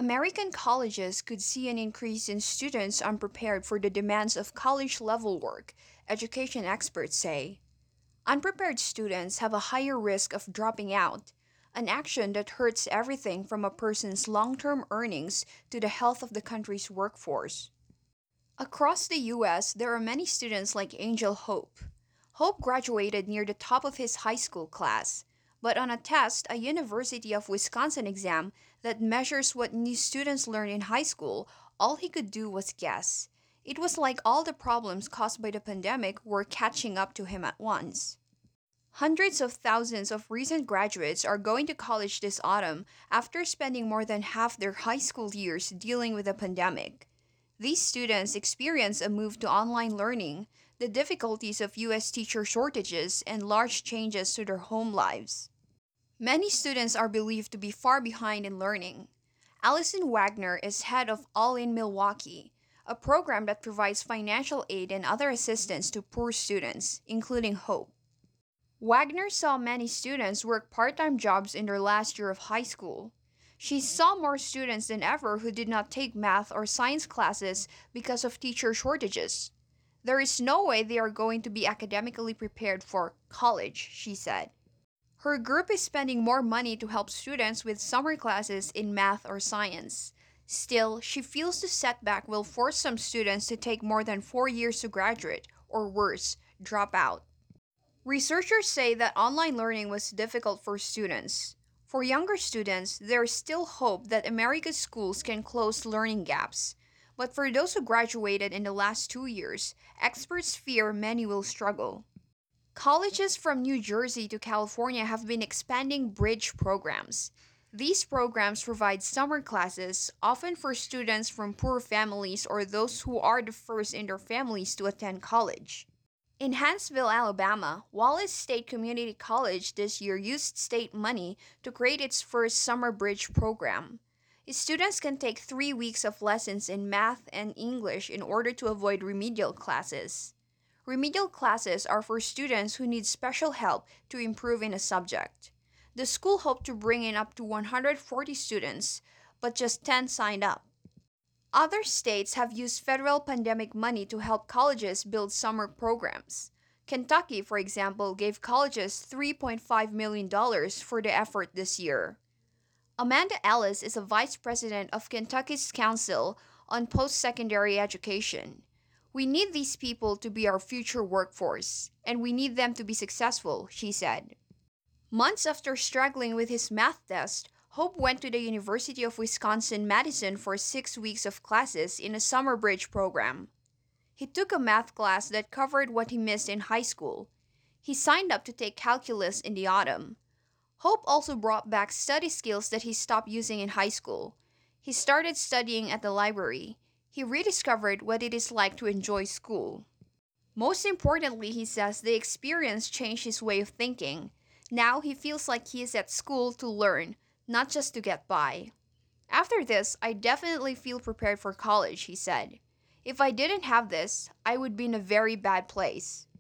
American colleges could see an increase in students unprepared for the demands of college level work, education experts say. Unprepared students have a higher risk of dropping out, an action that hurts everything from a person's long term earnings to the health of the country's workforce. Across the US, there are many students like Angel Hope. Hope graduated near the top of his high school class, but on a test, a University of Wisconsin exam that measures what new students learn in high school, all he could do was guess. It was like all the problems caused by the pandemic were catching up to him at once. Hundreds of thousands of recent graduates are going to college this autumn after spending more than half their high school years dealing with the pandemic. These students experience a move to online learning, the difficulties of US teacher shortages, and large changes to their home lives. Many students are believed to be far behind in learning. Allison Wagner is head of All in Milwaukee, a program that provides financial aid and other assistance to poor students, including Hope. Wagner saw many students work part time jobs in their last year of high school. She saw more students than ever who did not take math or science classes because of teacher shortages. There is no way they are going to be academically prepared for college, she said. Her group is spending more money to help students with summer classes in math or science. Still, she feels the setback will force some students to take more than 4 years to graduate, or worse, drop out. Researchers say that online learning was difficult for students. For younger students, there is still hope that America's schools can close learning gaps. But for those who graduated in the last 2 years, experts fear many will struggle. Colleges from New Jersey to California have been expanding bridge programs. These programs provide summer classes, often for students from poor families or those who are the first in their families to attend college. In Huntsville, Alabama, Wallace State Community College this year used state money to create its first summer bridge program. Students can take 3 weeks of lessons in math and English in order to avoid remedial classes. Remedial classes are for students who need special help to improve in a subject. The school hoped to bring in up to 140 students, but just 10 signed up. Other states have used federal pandemic money to help colleges build summer programs. Kentucky, for example, gave colleges $3.5 million dollars for the effort this year. Amanda Ellis is a vice president of Kentucky's Council on Post Secondary Education. We need these people to be our future workforce, and we need them to be successful, she said. Months after struggling with his math test, Hope went to the University of Wisconsin-Madison for 6 weeks of classes in a summer bridge program. He took a math class that covered what he missed in high school. He signed up to take calculus in the autumn. Hope also brought back study skills that he stopped using in high school. He started studying at the library. He rediscovered what it is like to enjoy school. Most importantly, he says the experience changed his way of thinking. Now he feels like he is at school to learn, not just to get by. After this, I definitely feel prepared for college, he said. If I didn't have this, I would be in a very bad place.